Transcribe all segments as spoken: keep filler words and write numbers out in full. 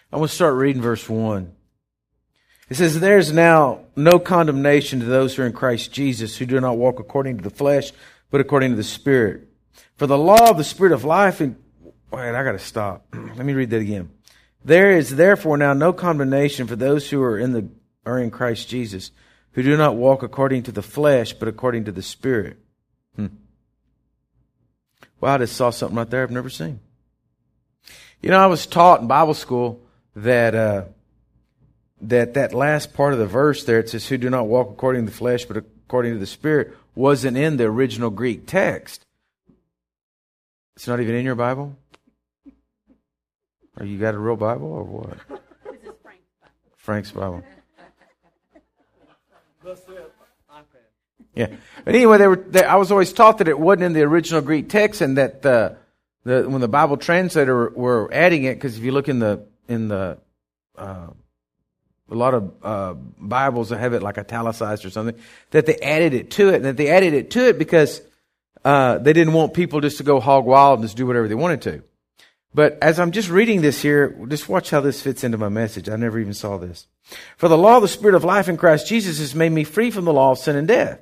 I'm going to start reading verse one. It says, there is now no condemnation to those who are in Christ Jesus, who do not walk according to the flesh, but according to the Spirit. For the law of the Spirit of life... In, wait, I got to stop. Let me read that again. There is therefore now no condemnation for those who are in the are in Christ Jesus, who do not walk according to the flesh, but according to the Spirit. Hmm. Wow, I just saw something right there I've never seen. You know, I was taught in Bible school that uh, that that last part of the verse there, it says, who do not walk according to the flesh, but according to the Spirit, wasn't in the original Greek text. It's not even in your Bible? Or you got a real Bible or what? This is Frank's Bible. Frank's Bible. Yeah. But anyway, they were. They, I was always taught that it wasn't in the original Greek text, and that the, the when the Bible translator were, were adding it, because if you look in the in the uh, a lot of uh, Bibles that have it like italicized or something, that they added it to it, and that they added it to it because uh, they didn't want people just to go hog wild and just do whatever they wanted to. But as I'm just reading this here, just watch how this fits into my message. I never even saw this. For the law of the Spirit of life in Christ Jesus has made me free from the law of sin and death.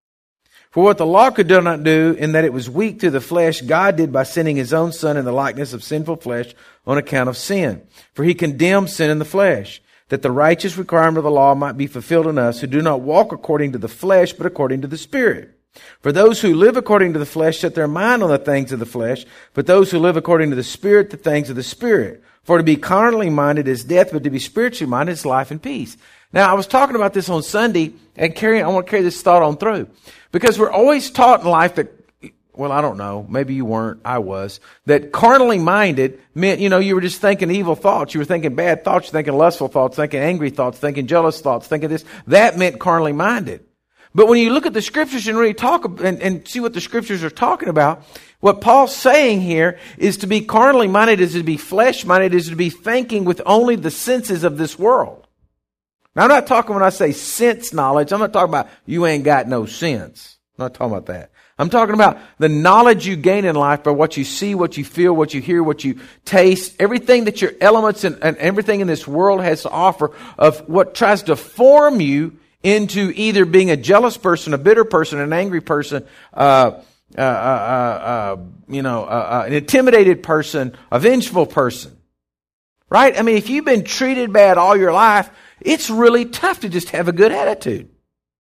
For what the law could not do, in that it was weak through the flesh, God did by sending His own Son in the likeness of sinful flesh on account of sin. For He condemned sin in the flesh, that the righteous requirement of the law might be fulfilled in us, who do not walk according to the flesh, but according to the Spirit. For those who live according to the flesh set their mind on the things of the flesh, but those who live according to the Spirit, the things of the Spirit. For to be carnally minded is death, but to be spiritually minded is life and peace. Now, I was talking about this on Sunday, and carrying, I want to carry this thought on through. Because we're always taught in life that, well, I don't know, maybe you weren't, I was, that carnally minded meant, you know, you were just thinking evil thoughts, you were thinking bad thoughts, you're thinking lustful thoughts, thinking angry thoughts, thinking jealous thoughts, thinking this. That meant carnally minded. But when you look at the Scriptures and really talk and, and see what the Scriptures are talking about, what Paul's saying here is to be carnally minded is to be flesh minded, is to be thinking with only the senses of this world. Now, I'm not talking when I say sense knowledge, I'm not talking about you ain't got no sense. I'm not talking about that. I'm talking about the knowledge you gain in life by what you see, what you feel, what you hear, what you taste, everything that your elements and, and everything in this world has to offer of what tries to form you into either being a jealous person, a bitter person, an angry person, uh, uh, uh, uh, you know, uh, uh, an intimidated person, a vengeful person. Right? I mean, if you've been treated bad all your life, it's really tough to just have a good attitude.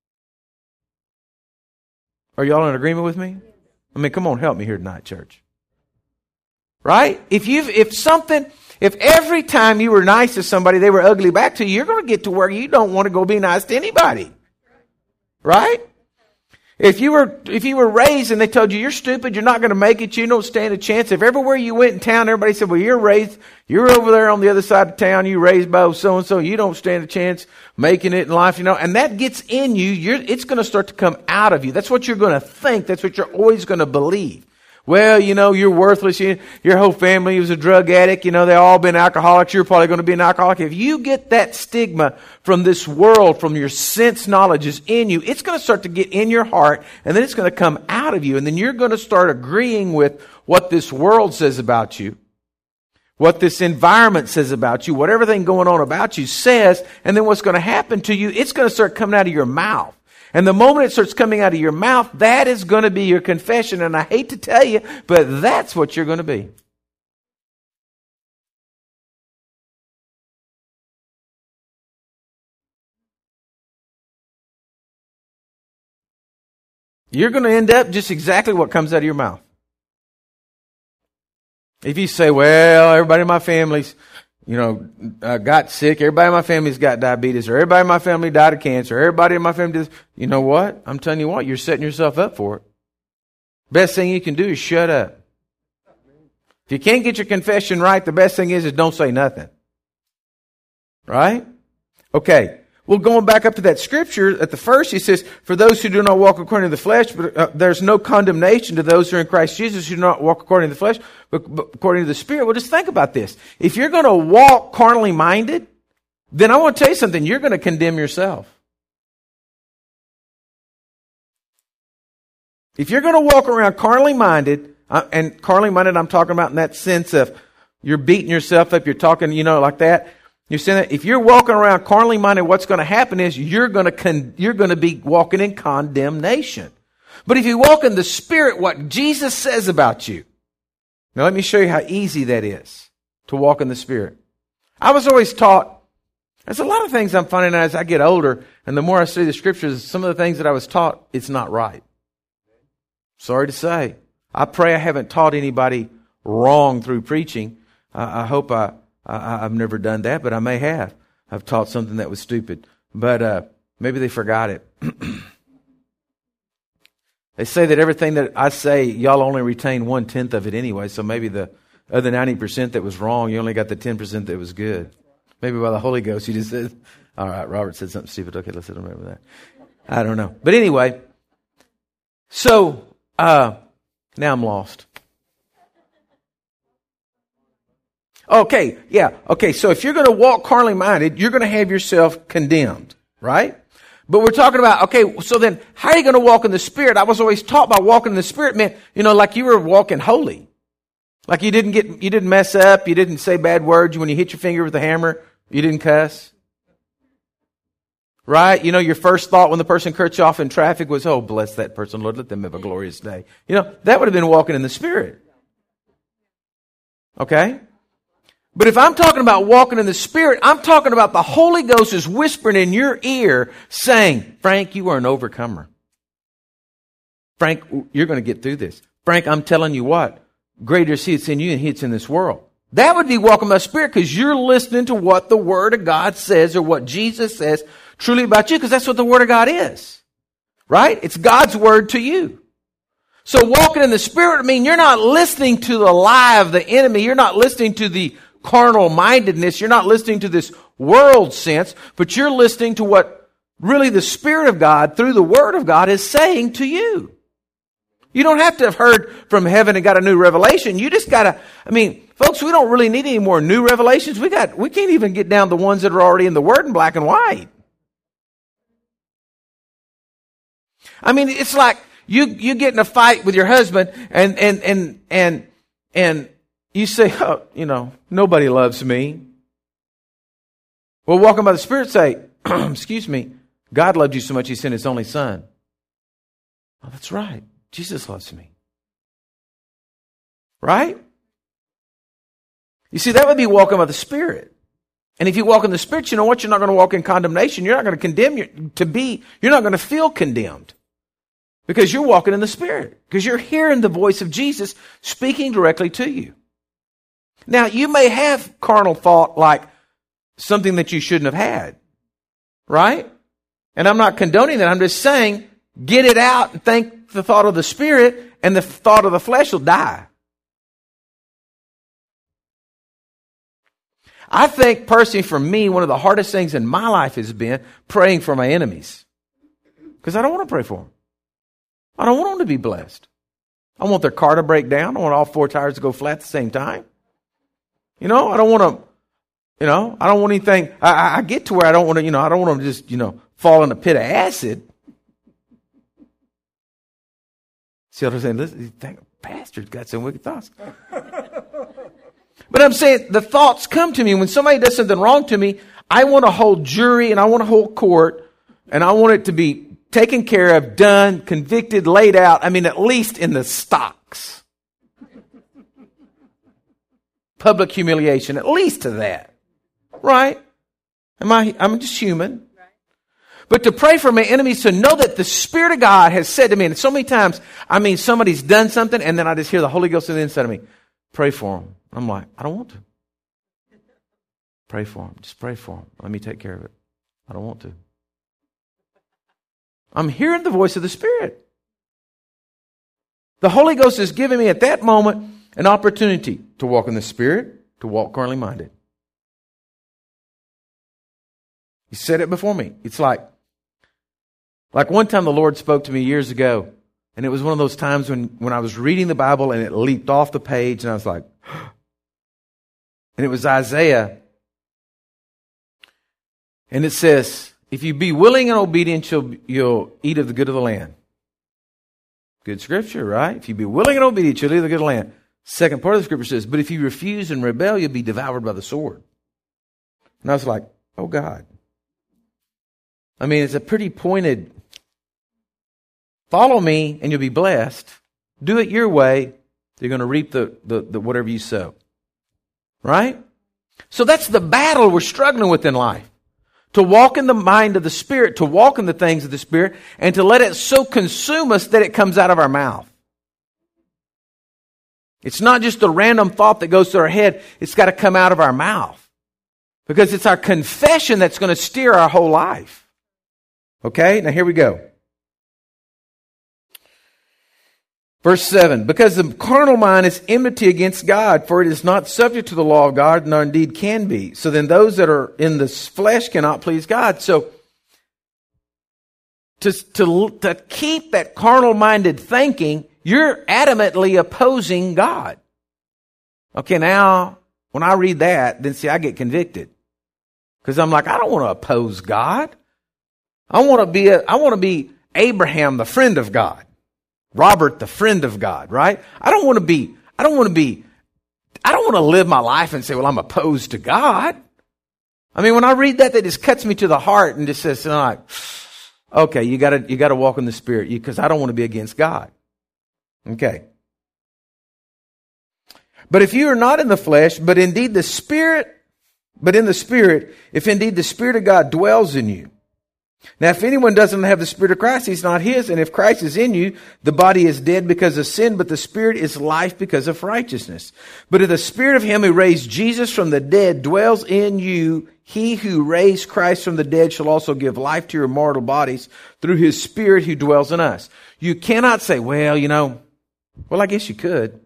Are y'all in agreement with me? I mean, come on, help me here tonight, church. Right? If you've, if something... If every time you were nice to somebody, they were ugly back to you, you're going to get to where you don't want to go be nice to anybody. Right? If you were, if you were raised and they told you you're stupid, you're not going to make it, you don't stand a chance. If everywhere you went in town, everybody said, well, you're raised, you're over there on the other side of town, you raised by so-and-so, you don't stand a chance making it in life, you know, and that gets in you, you're, it's going to start to come out of you. That's what you're going to think. That's what you're always going to believe. Well, you know, you're worthless. You, your whole family was a drug addict. You know, they all been alcoholics. You're probably going to be an alcoholic. If you get that stigma from this world, from your sense knowledge is in you, it's going to start to get in your heart, and then it's going to come out of you. And then you're going to start agreeing with what this world says about you, what this environment says about you, what everything going on about you says. And then what's going to happen to you, it's going to start coming out of your mouth. And the moment it starts coming out of your mouth, that is going to be your confession. And I hate to tell you, but that's what you're going to be. You're going to end up just exactly what comes out of your mouth. If you say, well, everybody in my family's, you know, uh, got sick. Everybody in my family's got diabetes, or everybody in my family died of cancer. Everybody in my family does. You know what? I'm telling you what, you're setting yourself up for it. Best thing you can do is shut up. If you can't get your confession right, the best thing is, is don't say nothing. Right? Okay. Well, going back up to that scripture, at the first he says, for those who do not walk according to the flesh, but uh, there's no condemnation to those who are in Christ Jesus who do not walk according to the flesh, but, but according to the Spirit. Well, just think about this. If you're going to walk carnally minded, then I want to tell you something. You're going to condemn yourself. If you're going to walk around carnally minded, uh, and carnally minded I'm talking about in that sense of, you're beating yourself up, you're talking, you know, like that. You're saying that if you're walking around carnally minded, what's going to happen is you're going to con- you're going to be walking in condemnation. But if you walk in the Spirit, what Jesus says about you. Now let me show you how easy that is to walk in the Spirit. I was always taught, there's a lot of things I'm finding out as I get older, and the more I study the Scriptures, some of the things that I was taught, it's not right. Sorry to say. I pray I haven't taught anybody wrong through preaching. I, I hope I, I, I've never done that, but I may have. I've taught something that was stupid. But uh, maybe they forgot it. They say that everything that I say, y'all only retain one-tenth of it anyway, so maybe the other ninety percent that was wrong, you only got the ten percent that was good. Maybe by the Holy Ghost, you just said, all right, Robert said something stupid. Okay, let's let him remember that. I don't know. But anyway, so uh, now I'm lost. Okay, yeah, okay, so if you're going to walk carnally minded, you're going to have yourself condemned, right? But we're talking about, okay, so then how are you going to walk in the Spirit? I was always taught by walking in the Spirit meant, you know, like you were walking holy. Like you didn't get, you didn't mess up, you didn't say bad words. When you hit your finger with a hammer, you didn't cuss. Right? You know, your first thought when the person cuts you off in traffic was, oh, bless that person, Lord, let them have a glorious day. You know, that would have been walking in the Spirit. Okay? But if I'm talking about walking in the Spirit, I'm talking about the Holy Ghost is whispering in your ear saying, Frank, you are an overcomer. Frank, you're going to get through this. Frank, I'm telling you what, greater is He that's in you than He that's in this world. That would be walking by the Spirit because you're listening to what the Word of God says or what Jesus says truly about you because that's what the Word of God is. Right? It's God's Word to you. So walking in the Spirit, I mean, you're not listening to the lie of the enemy. You're not listening to the carnal mindedness. You're not listening to this world sense, but you're listening to what really the Spirit of God through the Word of God is saying to you. You don't have to have heard from heaven and got a new revelation. You just got to, I mean, folks, we don't really need any more new revelations. We got, we can't even get down the ones that are already in the Word in black and white. I mean, it's like you, you get in a fight with your husband and, and, and, and, and, you say, oh, you know, nobody loves me. Well, walking by the Spirit say, excuse me, God loved you so much He sent His only Son. Oh, that's right. Jesus loves me. Right? You see, that would be walking by the Spirit. And if you walk in the Spirit, you know what? You're not going to walk in condemnation. You're not going to condemn your, to be, you're not going to feel condemned. Because you're walking in the Spirit. Because you're hearing the voice of Jesus speaking directly to you. Now, you may have carnal thought like something that you shouldn't have had, right? And I'm not condoning that. I'm just saying, get it out and think the thought of the Spirit, and the thought of the flesh will die. I think personally for me, one of the hardest things in my life has been praying for my enemies. Because I don't want to pray for them. I don't want them to be blessed. I want their car to break down. I want all four tires to go flat at the same time. You know, I don't want to, you know, I don't want anything. I, I get to where I don't want to, you know, I don't want them to just, you know, fall in a pit of acid. See what I'm saying? Listen, you think, pastor's got some wicked thoughts. But I'm saying the thoughts come to me. When somebody does something wrong to me, I want to hold jury and I want to hold court and I want it to be taken care of, done, convicted, laid out. I mean, at least in the stocks. Public humiliation, at least to that. Right? Am I, I'm just human. But to pray for my enemies, to know that the Spirit of God has said to me, and so many times, I mean, somebody's done something, and then I just hear the Holy Ghost on the inside of me, pray for them. I'm like, I don't want to. Pray for them. Just pray for them. Let me take care of it. I don't want to. I'm hearing the voice of the Spirit. The Holy Ghost is giving me at that moment an opportunity to walk in the Spirit, to walk carnally minded. He said it before me. It's like, like one time the Lord spoke to me years ago, and it was one of those times when, when I was reading the Bible and it leaped off the page, and I was like, and it was Isaiah. And it says, if you be willing and obedient, you'll, you'll eat of the good of the land. Good scripture, right? If you be willing and obedient, you'll eat of the good of the land. Second part of the scripture says, but if you refuse and rebel, you'll be devoured by the sword. And I was like, oh God. I mean, it's a pretty pointed, follow me and you'll be blessed. Do it your way. You're going to reap the, the, the whatever you sow. Right? So that's the battle we're struggling with in life. To walk in the mind of the Spirit, to walk in the things of the Spirit, and to let it so consume us that it comes out of our mouth. It's not just a random thought that goes through our head. It's got to come out of our mouth. Because it's our confession that's going to steer our whole life. Okay, now here we go. Verse seven, because the carnal mind is enmity against God, for it is not subject to the law of God, nor indeed can be. So then those that are in the flesh cannot please God. So to, to, to keep that carnal-minded thinking, you're adamantly opposing God. Okay, now, when I read that, then see, I get convicted. Because I'm like, I don't want to oppose God. I want to be a, I want to be Abraham, the friend of God. Robert, the friend of God, right? I don't want to be, I don't want to be, I don't want to live my life and say, well, I'm opposed to God. I mean, when I read that, that just cuts me to the heart and just says, like, okay, you gotta, you gotta walk in the Spirit because I don't want to be against God. Okay. But if you are not in the flesh, but indeed the Spirit, but in the Spirit, if indeed the Spirit of God dwells in you. Now, if anyone doesn't have the Spirit of Christ, he's not his. And if Christ is in you, the body is dead because of sin, but the Spirit is life because of righteousness. But if the Spirit of him who raised Jesus from the dead dwells in you, he who raised Christ from the dead shall also give life to your mortal bodies through his Spirit who dwells in us. You cannot say, well, you know, well, I guess you could.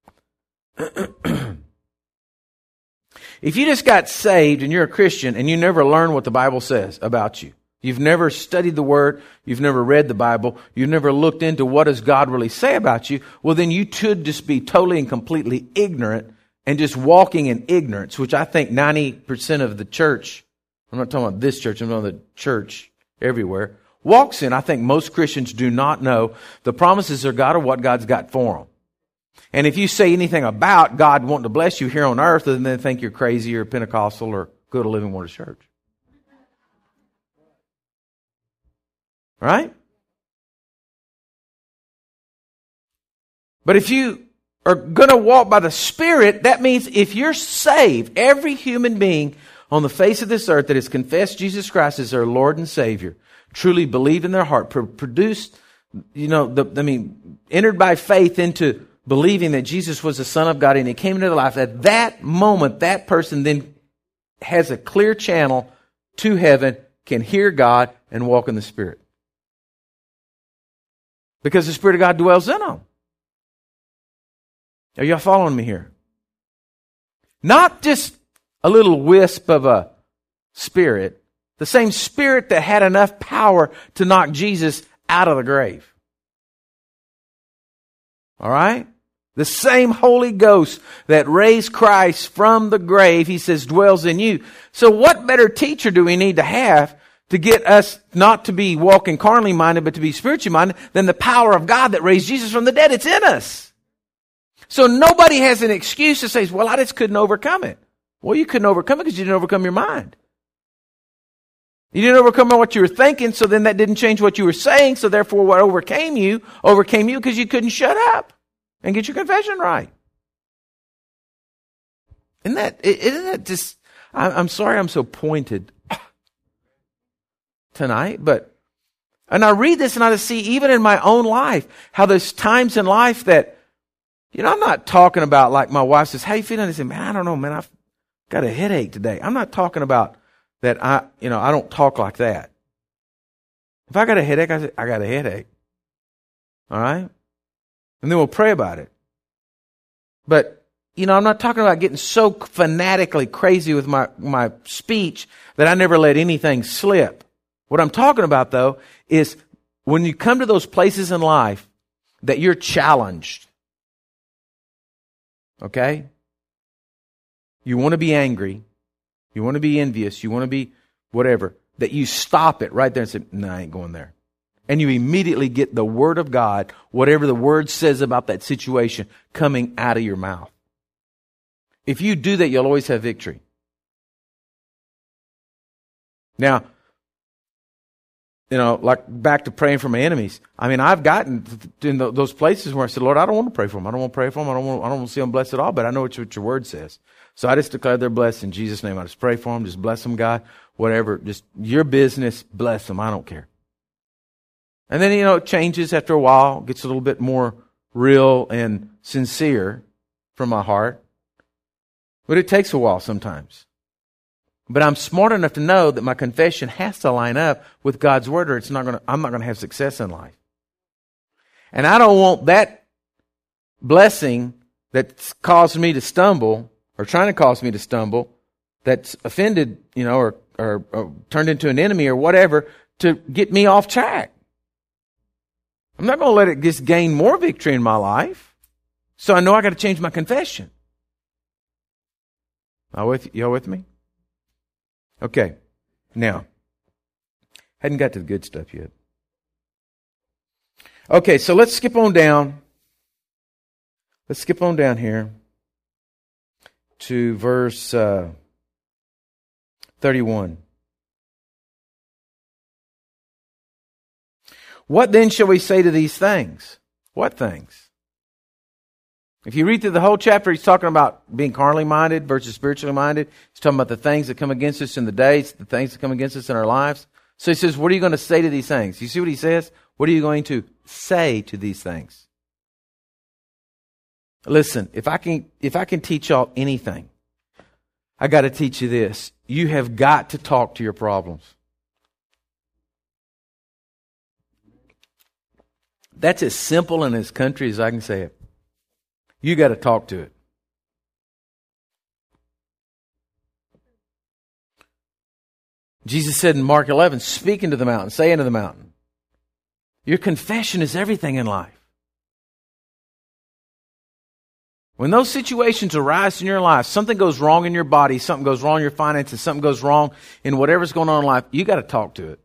If you just got saved and you're a Christian and you never learn what the Bible says about you, you've never studied the Word, you've never read the Bible, you've never looked into what does God really say about you, well then you should just be totally and completely ignorant and just walking in ignorance, which I think ninety percent of the church, I'm not talking about this church, I'm talking about the church everywhere, walks in. I think most Christians do not know the promises of God or what God's got for them. And if you say anything about God wanting to bless you here on earth, then they think you're crazy or Pentecostal or go to Living Waters Church. Right? But if you are going to walk by the Spirit, that means if you're saved, every human being on the face of this earth that has confessed Jesus Christ as their Lord and Savior, truly believed in their heart, produced, you know, the, I mean, entered by faith into believing that Jesus was the Son of God and He came into their life, at that moment, that person then has a clear channel to heaven, can hear God and walk in the Spirit. Because the Spirit of God dwells in them. Are y'all following me here? Not just a little wisp of a spirit. The same Spirit that had enough power to knock Jesus out of the grave. All right? The same Holy Ghost that raised Christ from the grave, He says, dwells in you. So what better teacher do we need to have to get us not to be walking carnally minded, but to be spiritually minded, than the power of God that raised Jesus from the dead? It's in us. So nobody has an excuse to say, well, I just couldn't overcome it. Well, you couldn't overcome it because you didn't overcome your mind. You didn't overcome what you were thinking, so then that didn't change what you were saying, so therefore what overcame you, overcame you because you couldn't shut up and get your confession right. Isn't that, isn't that just, I'm sorry I'm so pointed tonight, but, and I read this and I just see even in my own life, how there's times in life that, you know, I'm not talking about like my wife says, how you feeling? I say, man, I don't know, man, I've got a headache today. I'm not talking about that I, you know, I don't talk like that. If I got a headache, I say, I got a headache. All right? And then we'll pray about it. But, you know, I'm not talking about getting so fanatically crazy with my, my speech that I never let anything slip. What I'm talking about, though, is when you come to those places in life that you're challenged. Okay? You want to be angry. You want to be envious. You want to be whatever. That you stop it right there and say, no, I ain't going there. And you immediately get the Word of God, whatever the Word says about that situation, coming out of your mouth. If you do that, you'll always have victory. Now, you know, like back to praying for my enemies. I mean, I've gotten in those places where I said, Lord, I don't want to pray for them. I don't want to pray for them. I don't want, I don't want to see them blessed at all, but I know what your, what your Word says. So I just declare they're blessed in Jesus' name. I just pray for them. Just bless them, God. Whatever. Just your business. Bless them. I don't care. And then, you know, it changes after a while, gets a little bit more real and sincere from my heart. But it takes a while sometimes. But I'm smart enough to know that my confession has to line up with God's Word, or it's not going to, I'm not going to have success in life. And I don't want that blessing that's caused me to stumble, or trying to cause me to stumble, that's offended, you know, or, or, or turned into an enemy or whatever, to get me off track. I'm not going to let it just gain more victory in my life. So I know I got to change my confession. Y'all with, y'all with me? Okay. Now, hadn't got to the good stuff yet. Okay, so let's skip on down. Let's skip on down here to verse uh, thirty-one. What then shall we say to these things? What things? If you read through the whole chapter, he's talking about being carnally minded versus spiritually minded. He's talking about the things that come against us in the days, the things that come against us in our lives. So he says, what are you going to say to these things? You see what he says? What are you going to say to these things? Listen, if I can, if I can teach y'all anything, I got to teach you this. You have got to talk to your problems. That's as simple and as country as I can say it. You got to talk to it. Jesus said in Mark eleven, speaking to the mountain, saying to the mountain. Your confession is everything in life. When those situations arise in your life, something goes wrong in your body, something goes wrong in your finances, something goes wrong in whatever's going on in life, you got to talk to it.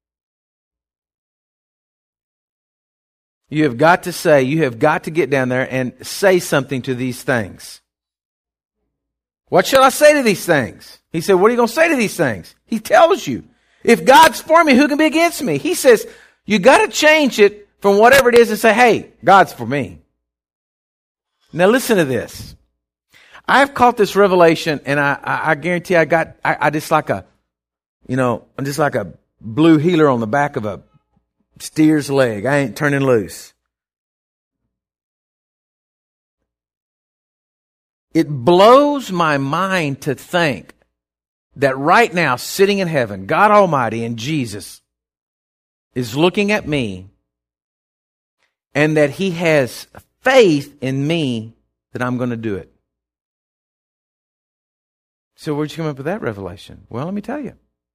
You have got to say, you have got to get down there and say something to these things. What shall I say to these things? He said, what are you going to say to these things? He tells you. If God's for me, who can be against me? He says, you got to change it from whatever it is and say, hey, God's for me. Now listen to this. I've caught this revelation, and I, I, I guarantee I got, I, I just like a, you know, I'm just like a blue healer on the back of a steer's leg. I ain't turning loose. It blows my mind to think that right now, sitting in heaven, God Almighty and Jesus is looking at me, and that He has faith in me that I'm going to do it. So where'd you come up with that revelation? Well, let me tell you.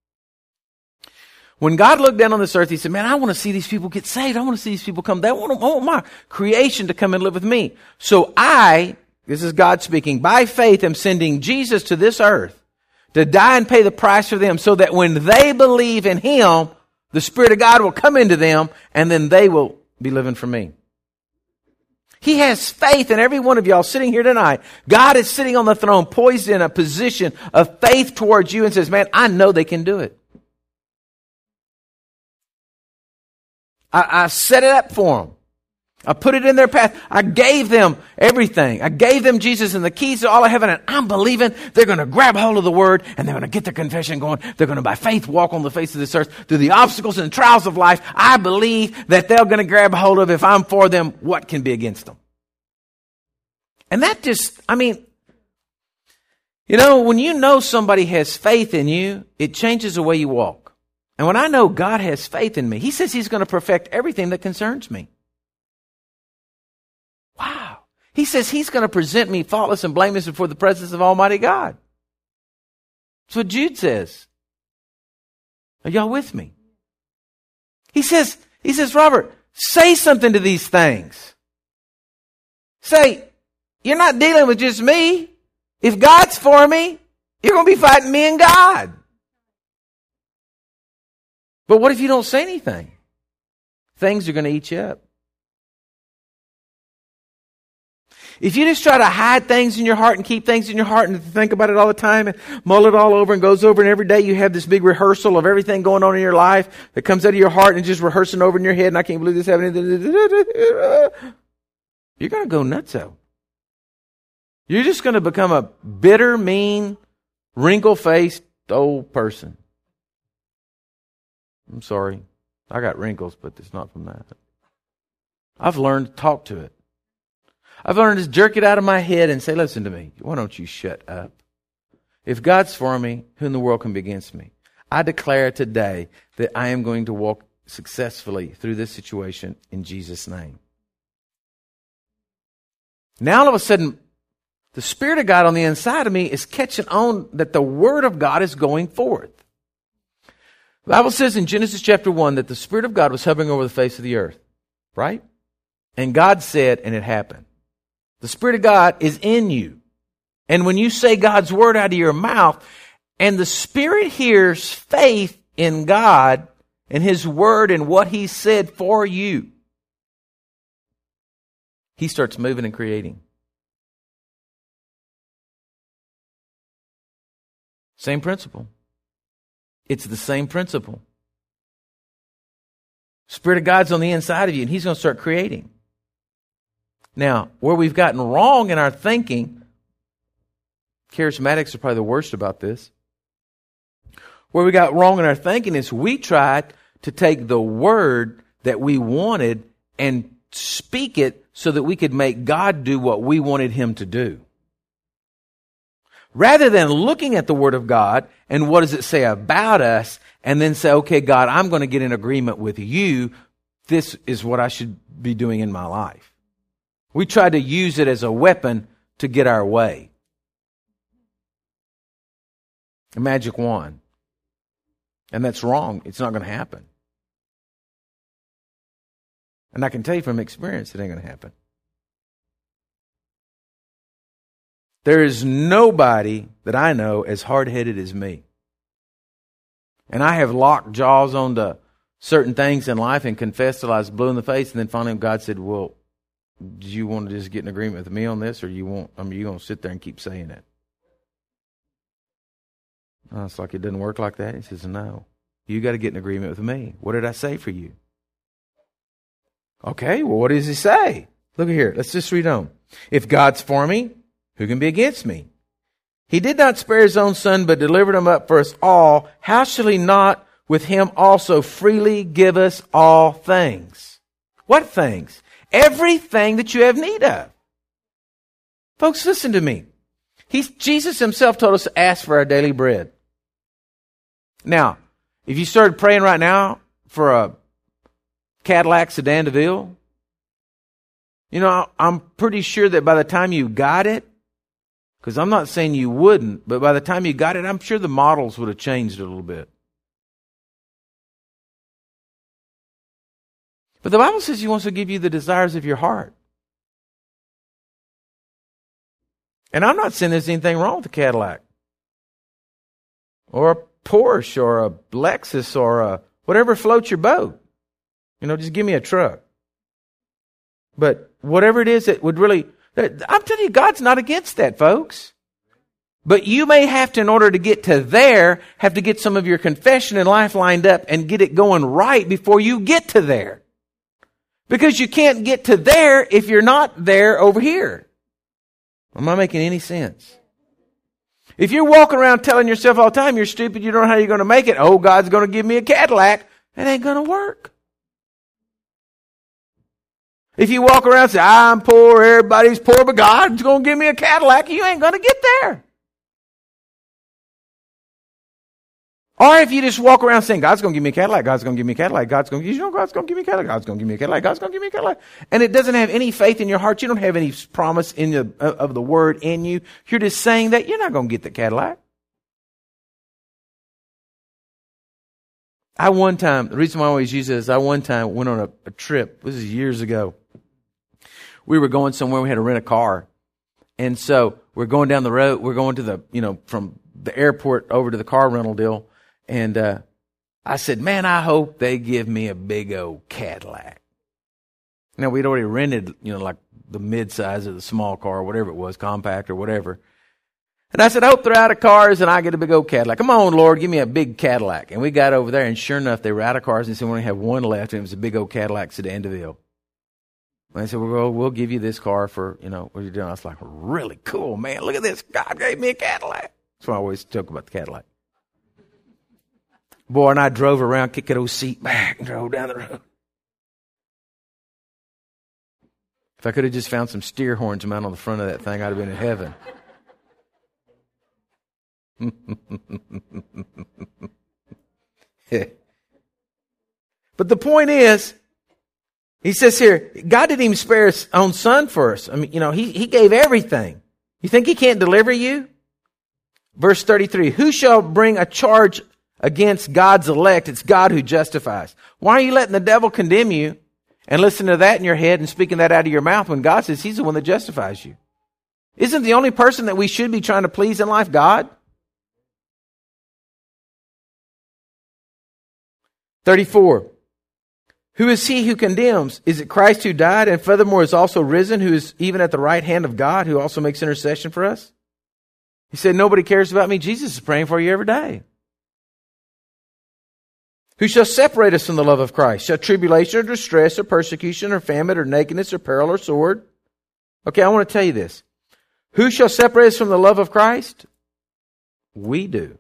When God looked down on this earth, He said, man, I want to see these people get saved. I want to see these people come. I want, I want my creation to come and live with me. So I, this is God speaking, by faith am sending Jesus to this earth to die and pay the price for them, so that when they believe in Him, the Spirit of God will come into them, and then they will be living for me. He has faith in every one of y'all sitting here tonight. God is sitting on the throne, poised in a position of faith towards you, and says, man, I know they can do it. I, I set it up for them. I put it in their path. I gave them everything. I gave them Jesus and the keys to all of heaven, and I'm believing they're going to grab hold of the Word, and they're going to get their confession going. They're going to, by faith, walk on the face of this earth through the obstacles and trials of life. I believe that they're going to grab hold of, if I'm for them, what can be against them? And that just, I mean, you know, when you know somebody has faith in you, it changes the way you walk. And when I know God has faith in me, He says He's going to perfect everything that concerns me. Wow. He says He's going to present me faultless and blameless before the presence of Almighty God. That's what Jude says. Are y'all with me? He says, he says, Robert, say something to these things. Say, you're not dealing with just me. If God's for me, you're going to be fighting me and God. But what if you don't say anything? things are going to eat you up. If you just try to hide things in your heart and keep things in your heart and think about it all the time and mull it all over and goes over, and every day you have this big rehearsal of everything going on in your life that comes out of your heart and just rehearsing over in your head, and I can't believe this happened. You're going to go nutso. You're just going to become a bitter, mean, wrinkle-faced old person. I'm sorry. I got wrinkles, but it's not from that. I've learned to talk to it. I've learned to jerk it out of my head and say, listen to me, why don't you shut up? If God's for me, who in the world can be against me? I declare today that I am going to walk successfully through this situation in Jesus' name. Now all of a sudden, the Spirit of God on the inside of me is catching on that the Word of God is going forth. The Bible says in Genesis chapter one that the Spirit of God was hovering over the face of the earth, right? And God said, and it happened. The Spirit of God is in you. And when you say God's Word out of your mouth, and the Spirit hears faith in God and His Word and what He said for you, He starts moving and creating. Same principle. It's the same principle. Spirit of God's on the inside of you, and He's going to start creating. Now, where we've gotten wrong in our thinking, charismatics are probably the worst about this. Where we got wrong in our thinking is we tried to take the word that we wanted and speak it so that we could make God do what we wanted Him to do. Rather than looking at the Word of God and what does it say about us, and then say, okay, God, I'm going to get in agreement with you. This is what I should be doing in my life. We tried to use it as a weapon to get our way. A magic wand. And that's wrong. It's not going to happen. And I can tell you from experience it ain't going to happen. There is nobody that I know as hard-headed as me. And I have locked jaws onto certain things in life and confessed till I was blue in the face, and then finally God said, well, do you want to just get in agreement with me on this, or you want, I mean, you going to sit there and keep saying it? Oh, it's like it doesn't work like that. He says, no. You got to get in agreement with me. What did I say for you? Okay, well, what does He say? Look at here. Let's just read on. If God's for me, who can be against me? He did not spare His own Son, but delivered Him up for us all. How shall He not with Him also freely give us all things? What things? Everything that you have need of. Folks, listen to me. He's, Jesus Himself told us to ask for our daily bread. Now, if you started praying right now for a Cadillac Sedan DeVille, you know, I'm pretty sure that by the time you got it, because I'm not saying you wouldn't, but by the time you got it, I'm sure the models would have changed a little bit. But the Bible says He wants to give you the desires of your heart. And I'm not saying there's anything wrong with a Cadillac, or a Porsche, or a Lexus, or a whatever floats your boat. You know, just give me a truck. But whatever it is that would really, I'm telling you, God's not against that, folks. But you may have to, in order to get to there, have to get some of your confession and life lined up and get it going right before you get to there. Because you can't get to there if you're not there over here. Am I making any sense? If you're walking around telling yourself all the time you're stupid, you don't know how you're going to make it, oh, God's going to give me a Cadillac, it ain't going to work. If you walk around and say, I'm poor, everybody's poor, but God's going to give me a Cadillac, you ain't going to get there. Or if you just walk around saying, God's going to give me a Cadillac, God's going to give me a Cadillac, God's going to, you know, God's going to give me a Cadillac, God's going to give me a Cadillac, God's going to give me a Cadillac. And it doesn't have any faith in your heart. You don't have any promise in the, of the word in you. You're just saying that you're not going to get the Cadillac. I one time, the reason why I always use this is I one time went on a, a trip. This is years ago. We were going somewhere. We had to rent a car. And so we're going down the road. We're going to the, you know, from the airport over to the car rental deal. And uh, I said, man, I hope they give me a big old Cadillac. Now, we'd already rented, you know, like the mid-size or the small car or whatever it was, compact or whatever. And I said, I hope they're out of cars and I get a big old Cadillac. Come on, Lord, give me a big Cadillac. And we got over there, and sure enough, they were out of cars, and said, we only have one left, and it was a big old Cadillac sedan DeVille. And I said, well, we'll give you this car for, you know, what are you doing? I was like, really cool, man. Look at this. God gave me a Cadillac. That's why I always joke about the Cadillac. Boy, and I drove around, kicked those seat back, and drove down the road. If I could have just found some steer horns mounted on the front of that thing, I'd have been in heaven. But the point is, he says here, God didn't even spare his own son for us. I mean, you know, he, he gave everything. You think he can't deliver you? Verse thirty-three, who shall bring a charge against God's elect? It's God who justifies. Why are you letting the devil condemn you and listen to that in your head and speaking that out of your mouth when God says he's the one that justifies you? Isn't the only person that we should be trying to please in life God? thirty-four. Who is he who condemns? Is it Christ who died and furthermore is also risen, who is even at the right hand of God, who also makes intercession for us? He said, nobody cares about me. Jesus is praying for you every day. Who shall separate us from the love of Christ? Shall tribulation or distress or persecution or famine or nakedness or peril or sword? Okay, I want to tell you this. Who shall separate us from the love of Christ? We do.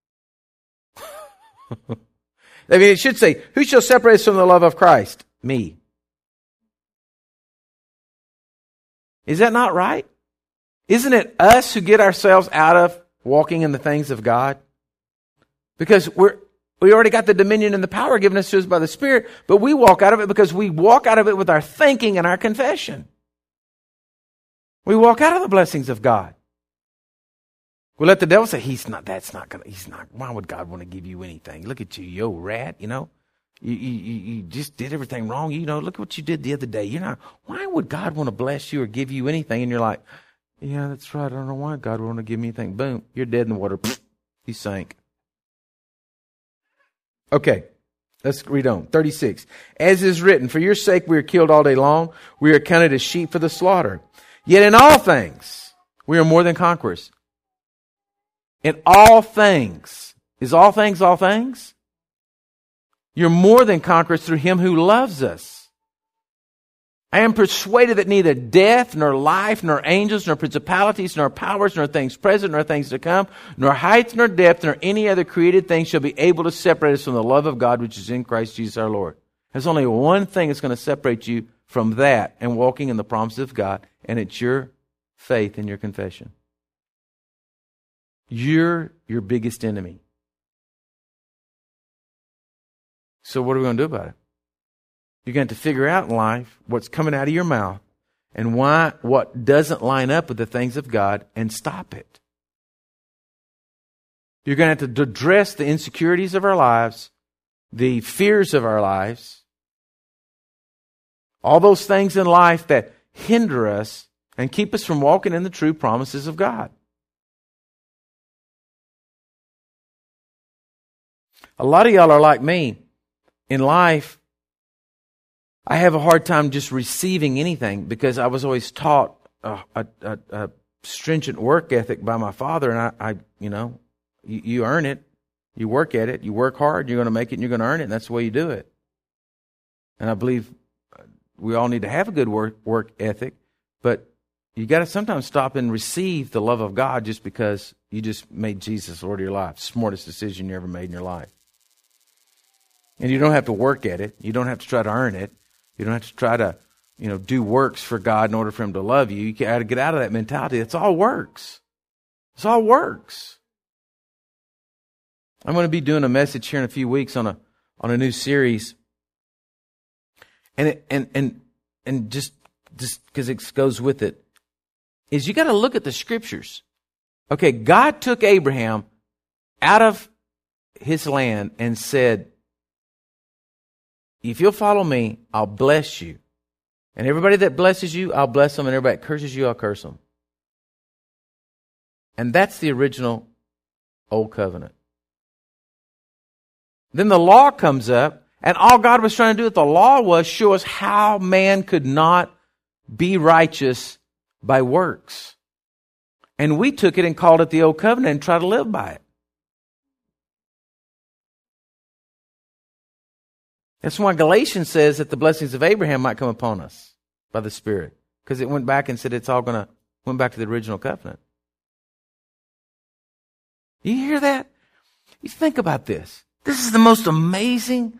I mean, it should say, who shall separate us from the love of Christ? Me. Is that not right? Isn't it us who get ourselves out of walking in the things of God? Because we're, we already got the dominion and the power given us to us by the Spirit, but we walk out of it because we walk out of it with our thinking and our confession. We walk out of the blessings of God. We let the devil say, he's not, that's not going to, he's not, why would God want to give you anything? Look at you, you old rat, you know. You, you, you just did everything wrong. You know, look at what you did the other day. You're not, why would God want to bless you or give you anything? And you're like, yeah, that's right. I don't know why God would want to give me anything. Boom, you're dead in the water. You sank. Okay, let's read on. thirty-six. As is written, for your sake we are killed all day long. We are counted as sheep for the slaughter. Yet in all things we are more than conquerors. In all things. Is all things all things? You're more than conquerors through him who loves us. I am persuaded that neither death, nor life, nor angels, nor principalities, nor powers, nor things present, nor things to come, nor height, nor depth, nor any other created thing shall be able to separate us from the love of God which is in Christ Jesus our Lord. There's only one thing that's going to separate you from that and walking in the promises of God, and it's your faith and your confession. You're your biggest enemy. So what are we going to do about it? You're going to have to figure out in life what's coming out of your mouth and why what doesn't line up with the things of God and stop it. You're going to have to address the insecurities of our lives, the fears of our lives, all those things in life that hinder us and keep us from walking in the true promises of God. A lot of y'all are like me. In life, I have a hard time just receiving anything because I was always taught a, a, a, a stringent work ethic by my father, and I, I you know, you, you earn it, you work at it, you work hard, you're going to make it, and you're going to earn it, and that's the way you do it. And I believe we all need to have a good work work ethic, but you got to sometimes stop and receive the love of God just because you just made Jesus Lord of your life. Smartest decision you ever made in your life. And you don't have to work at it. You don't have to try to earn it. You don't have to try to, you know, do works for God in order for him to love you. You got to get out of that mentality. It's all works. It's all works. I'm going to be doing a message here in a few weeks on a on a new series. And it, and and and just just because it goes with it, is you got to look at the scriptures. Okay, God took Abraham out of his land and said, if you'll follow me, I'll bless you. And everybody that blesses you, I'll bless them. And everybody that curses you, I'll curse them. And that's the original Old Covenant. Then the law comes up, and all God was trying to do with the law was show us how man could not be righteous by works. And we took it and called it the Old Covenant and tried to live by it. That's why Galatians says that the blessings of Abraham might come upon us by the Spirit. Because it went back and said it's all going to, went back to the original covenant. You hear that? You think about this. This is the most amazing,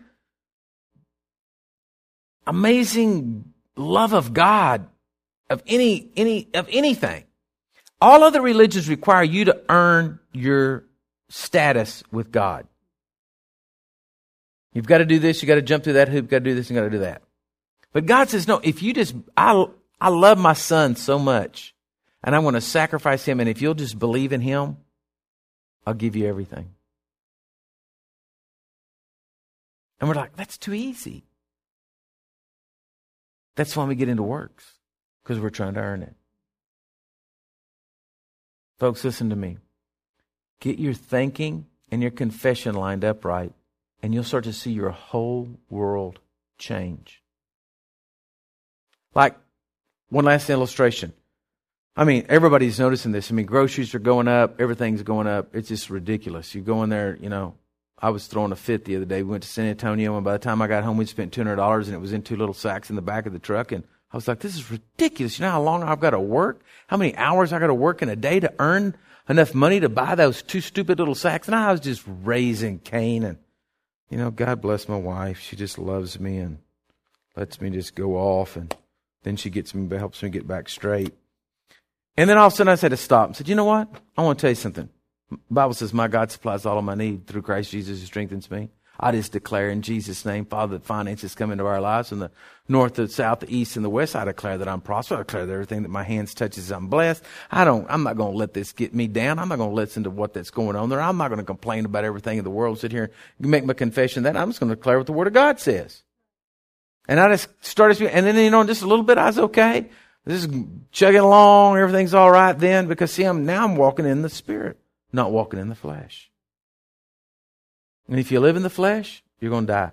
amazing love of God of any, any, of anything. All other religions require you to earn your status with God. You've got to do this, you've got to jump through that hoop, you've got to do this, you've got to do that. But God says, no, if you just, I, I love my son so much, and I want to sacrifice him, and if you'll just believe in him, I'll give you everything. And we're like, that's too easy. That's why we get into works, because we're trying to earn it. Folks, listen to me. Get your thinking and your confession lined up right, and you'll start to see your whole world change. Like, one last illustration. I mean, everybody's noticing this. I mean, groceries are going up. Everything's going up. It's just ridiculous. You go in there, you know, I was throwing a fit the other day. We went to San Antonio, and by the time I got home, we spent two hundred dollars, and it was in two little sacks in the back of the truck. And I was like, this is ridiculous. You know how long I've got to work? How many hours I got to work in a day to earn enough money to buy those two stupid little sacks? And I was just raising Cain. And, you know, God bless my wife. She just loves me and lets me just go off. And then she gets me, helps me get back straight. And then all of a sudden I said to stop and said, you know what? I want to tell you something. The Bible says my God supplies all of my need through Christ Jesus who strengthens me. I just declare in Jesus' name, Father, that finances come into our lives from the north, the south, the east, and the west. I declare that I'm prosperous. I declare that everything that my hands touches, I'm blessed. I don't, I'm not going to let this get me down. I'm not going to listen to what that's going on there. I'm not going to complain about everything in the world. Sit here and make my confession that I'm just going to declare what the Word of God says. And I just started, and then, you know, just a little bit, I was okay. This is chugging along. Everything's all right then, because see, I'm, now I'm walking in the Spirit, not walking in the flesh. And if you live in the flesh, you're going to die.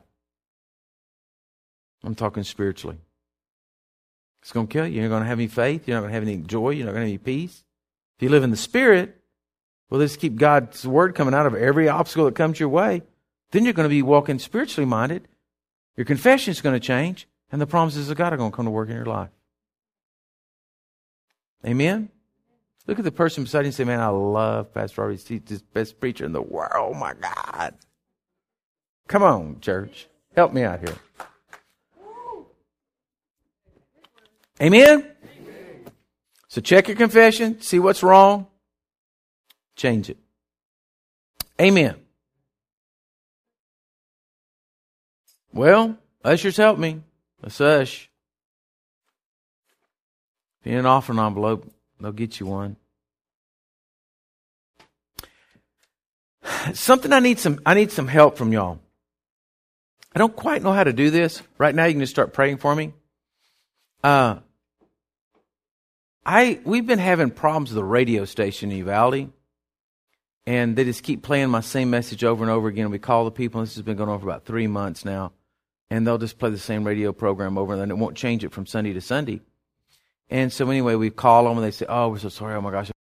I'm talking spiritually. It's going to kill you. You're not going to have any faith. You're not going to have any joy. You're not going to have any peace. If you live in the Spirit, well, just keep God's Word coming out of every obstacle that comes your way. Then you're going to be walking spiritually minded. Your confession is going to change, and the promises of God are going to come to work in your life. Amen? Look at the person beside you and say, man, I love Pastor Robbie. He's the best preacher in the world. Oh, my God. Come on, church. Help me out here. Amen? Amen? So check your confession. See what's wrong. Change it. Amen. Well, ushers help me. Let's ush. If you need an offering envelope, they'll get you one. Something I need some I need some help from y'all. I don't quite know how to do this. Right now you can just start praying for me. Uh I we've been having problems with the radio station in Uvalde. And they just keep playing my same message over and over again. We call the people, and this has been going on for about three months now. And they'll just play the same radio program over, and then it won't change it from Sunday to Sunday. And so anyway, we call them, and they say, oh, we're so sorry. Oh, my gosh.